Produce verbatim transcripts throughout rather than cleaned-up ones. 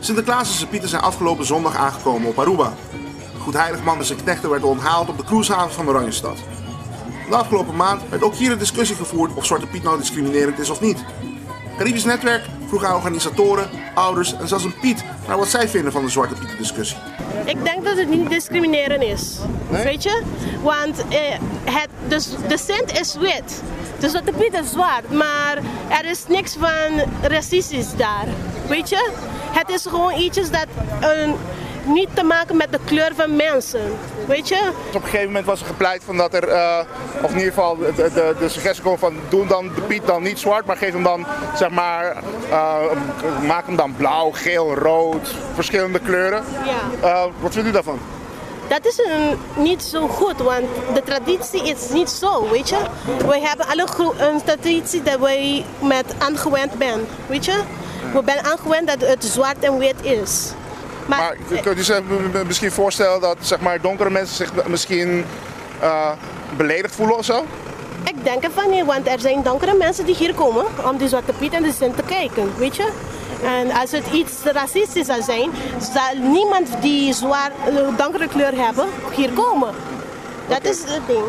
Sinterklaas en Pieten zijn afgelopen zondag aangekomen op Aruba. Goedheiligman en zijn knechten werden onthaald op de cruisehaven van Oranjestad. De afgelopen maand werd ook hier een discussie gevoerd of Zwarte Piet nou discriminerend is of niet. Caribisch Netwerk vroeg aan organisatoren, ouders en zelfs een Piet naar wat zij vinden van de Zwarte Pieten discussie. Ik denk dat het niet discriminerend is, nee? Weet je? Want eh, het, dus, de Sint is wit, dus de Piet is zwart, maar er is niks van racistisch daar, weet je? Het is gewoon iets dat een... niet te maken met de kleur van mensen, weet je? Op een gegeven moment was er gepleit van dat er, uh, of in ieder geval de, de, de suggestie kwam van doe dan de Piet dan niet zwart, maar geef hem dan, zeg maar, uh, maak hem dan blauw, geel, rood, verschillende kleuren. Ja. Uh, wat vindt u daarvan? Dat is een, niet zo goed, want de traditie is niet zo, weet je? We hebben alle een traditie dat wij met aangewend zijn, weet je? We zijn aangewend dat het zwart en wit is. Maar, maar kunt u zich misschien voorstellen dat, zeg maar, donkere mensen zich misschien uh, beledigd voelen of zo? Ik denk ervan niet, want er zijn donkere mensen die hier komen om die Zwarte Piet en de Sint te kijken, weet je? En als het iets racistisch zou zijn, zal niemand die zwaar donkere kleur hebben hier komen. Dat okay. is het ding.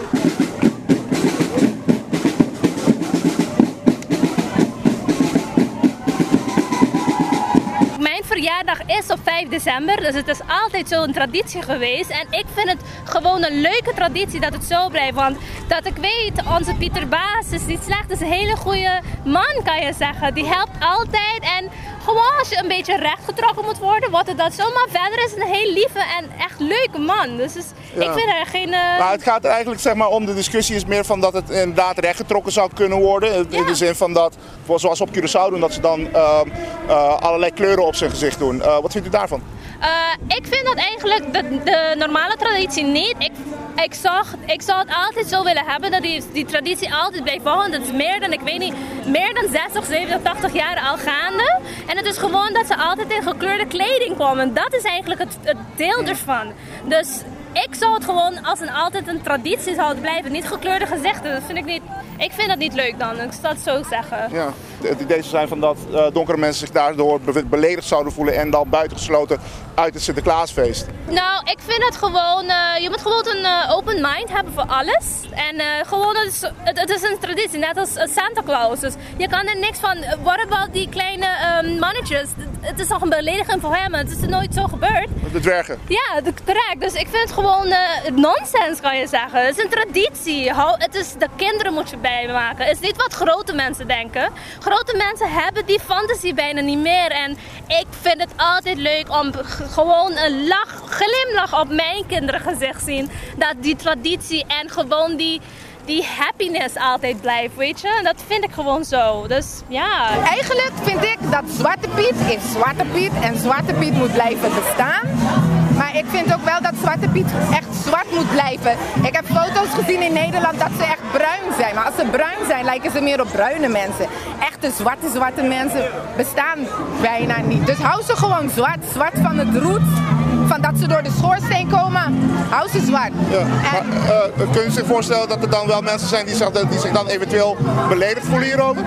Verjaardag is op vijf december, dus het is altijd zo'n traditie geweest. En ik vind het gewoon een leuke traditie dat het zo blijft. Want dat ik weet, onze Pieter Baas is niet slecht, is een hele goede man, kan je zeggen. Die helpt altijd en gewoon als je een beetje rechtgetrokken moet worden, wordt het dat zo. Maar verder is het een heel lieve en echt leuke man. Dus, dus ja. ik vind er geen... Uh... Maar het gaat er eigenlijk, zeg maar, om de discussie is meer van dat het inderdaad rechtgetrokken zou kunnen worden. In ja. de zin van dat, zoals op Curaçao doen, dat ze dan uh, uh, allerlei kleuren op zijn gezicht doen. Uh, wat vindt u daarvan? Uh, ik vind dat eigenlijk de, de normale traditie niet. Ik, ik, zag, ik zou het altijd zo willen hebben dat die, die traditie altijd blijft volgen. Dat is meer dan, ik weet niet, meer dan zestig, zeventig, tachtig jaar al gaande. En het is gewoon dat ze altijd in gekleurde kleding komen. Dat is eigenlijk het, het deel ervan. Dus ik zou het gewoon als een altijd een traditie zou blijven. Niet gekleurde gezichten, dat vind ik niet... Ik vind dat niet leuk dan, ik zou het zo zeggen. Ja, het idee zou zijn van dat uh, donkere mensen zich daardoor beledigd zouden voelen en dan buitengesloten uit het Sinterklaasfeest. Nou, ik vind het gewoon, uh, je moet gewoon een uh, open mind hebben voor alles. En uh, gewoon, het is, het, het is een traditie, net als uh, Santa Claus. Dus je kan er niks van, what about die kleine um, mannetjes? Het is toch een belediging voor hem, het is nooit zo gebeurd. De dwergen? Ja, correct. Dus ik vind het gewoon uh, nonsens, kan je zeggen. Het is een traditie. Het is, de kinderen moet je bijmaken. Het is niet wat grote mensen denken. Grote mensen hebben die fantasie bijna niet meer. En ik vind het altijd leuk om gewoon een lach, glimlach op mijn kinderen gezicht zien. Dat die traditie en gewoon die, die happiness altijd blijft, weet je. Dat vind ik gewoon zo. Dus ja. Eigenlijk vind ik dat Zwarte Piet is Zwarte Piet en Zwarte Piet moet blijven bestaan. Maar ik vind ook wel dat Zwarte Piet echt zwart moet blijven. Ik heb foto's gezien in Nederland dat ze echt bruin zijn. Maar als ze bruin zijn, lijken ze meer op bruine mensen. Echte zwarte, zwarte mensen bestaan bijna niet. Dus hou ze gewoon zwart. Zwart van het roet. Van dat ze door de schoorsteen komen, hou ze zwart. Ja, en... maar, uh, kun je zich voorstellen dat er dan wel mensen zijn die zich, die zich dan eventueel beledigd voelen hierover?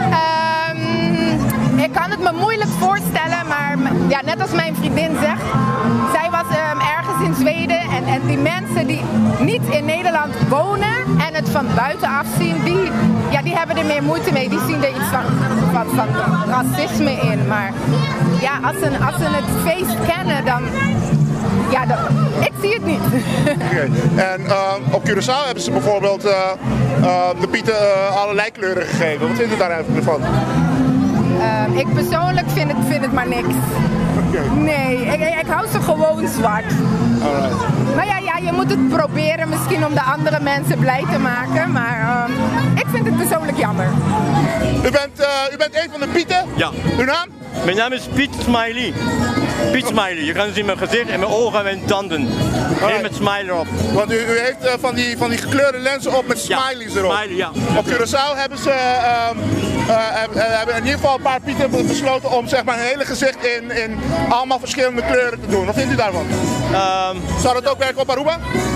Um, ik kan het me moeilijk voorstellen, maar ja, net als mijn vriendin zegt, zij was um, ergens in Zweden en, en die mensen die niet in Nederland wonen en het van buitenaf zien, die, ja, die hebben er meer moeite mee. Die zien er iets van, van, van racisme in. Maar ja, als ze, als ze het feest kennen, dan... Ja, dat, ik zie het niet. Okay. En uh, op Curaçao hebben ze bijvoorbeeld uh, uh, de Pieten uh, allerlei kleuren gegeven. Wat vindt u daar eigenlijk van? Uh, ik persoonlijk vind het, vind het maar niks. Okay. Nee, ik, ik hou ze gewoon zwart. Alright. Maar ja, ja, je moet het proberen misschien om de andere mensen blij te maken. Maar uh, ik vind het persoonlijk jammer. U bent, uh, u bent een van de Pieten? Ja. Uw naam? Mijn naam is Piet Smiley. Piet Smiley. Je kan zien mijn gezicht en mijn ogen en mijn tanden. En met smiley erop. Want u, u heeft uh, van, die, van die gekleurde lenzen op met smileys ja, erop. Smiley, ja. Op Curaçao hebben ze uh, uh, hebben, hebben in ieder geval een paar Pieten besloten om, zeg maar, een hele gezicht in, in allemaal verschillende kleuren te doen. Wat vindt u daarvan? Um, Zou dat ook werken op Aruba?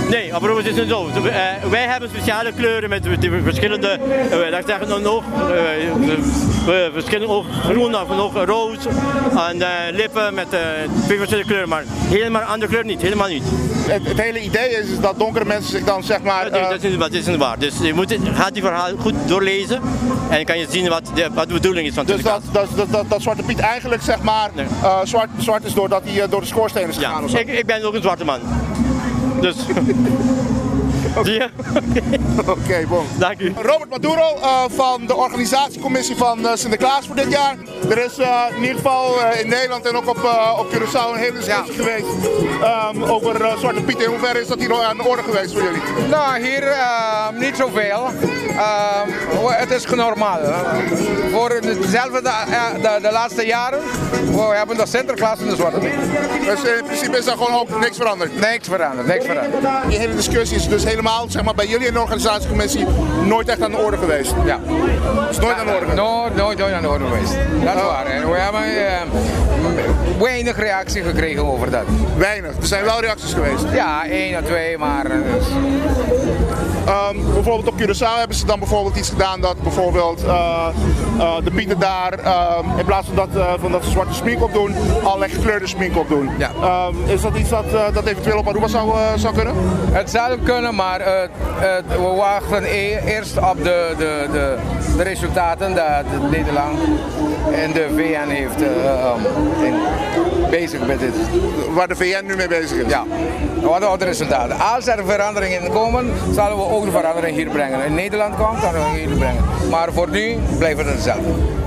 Nee, op Aruba is het zo. Uh, wij hebben speciale kleuren met die verschillende, uh, laat ik zeggen, nog uh, uh, verschillende oog groen of nog rood en uh, lippen met uh, twee verschillende kleuren, maar helemaal andere kleur niet, helemaal niet. Het, het hele idee is, is dat donkere mensen zich dan zeg maar... Uh... Dat, is, dat is niet waar. Dus je moet, gaat die verhaal goed doorlezen en kan je zien wat de, wat de bedoeling is van Dus dat, dat, dat, dat, dat Zwarte Piet eigenlijk zeg maar nee. uh, zwart, zwart is doordat hij uh, door de schoorsteen is gegaan? Ja, of zo? Ik, ik ben ook een zwarte man. Dus... Zie je? Oké, okay, bon. Dank u. Robert Maduro uh, van de organisatiecommissie van uh, Sinterklaas voor dit jaar. Er is uh, in ieder geval uh, in Nederland en ook op, uh, op Curaçao een hele discussie ja. geweest um, over uh, Zwarte Piet. In hoeverre is dat hier aan de orde geweest voor jullie? Nou, hier uh, niet zoveel. Uh, het is normaal. Voor dezelfde de, de, de laatste jaren, we hebben de Sinterklaas en de Zwarte Piet. Dus in principe is daar gewoon ook niks veranderd? Niks veranderd, niks veranderd. Die hele discussie is dus helemaal, zeg maar, bij jullie in de organisatiecommissie nooit echt aan de orde geweest? Ja. Is nooit aan de orde geweest? Nooit, nooit, nooit aan de orde geweest. Dat is waar. En we hebben uh, weinig reactie gekregen over dat. Weinig? Er zijn wel reacties geweest? Ja, één of twee, maar... Uh, dus... Um, bijvoorbeeld op Curaçao hebben ze dan bijvoorbeeld iets gedaan dat bijvoorbeeld uh, uh, de pieten daar uh, in plaats van dat, uh, van dat ze zwarte smink opdoen, allerlei gekleurde smink opdoen. Ja. Um, is dat iets dat, uh, dat eventueel op Aruba zou, uh, zou kunnen? Het zou kunnen, maar uh, uh, we wachten e eerst op de, de, de, de resultaten dat Nederland en de V N heeft uh, um, in, bezig met dit. Waar de V N nu mee bezig is? Ja, wat zijn de resultaten? Als er veranderingen komen, zullen we ook de verandering hier brengen. In Nederland komt, dan gaan we hier brengen. Maar voor nu blijven we hetzelfde.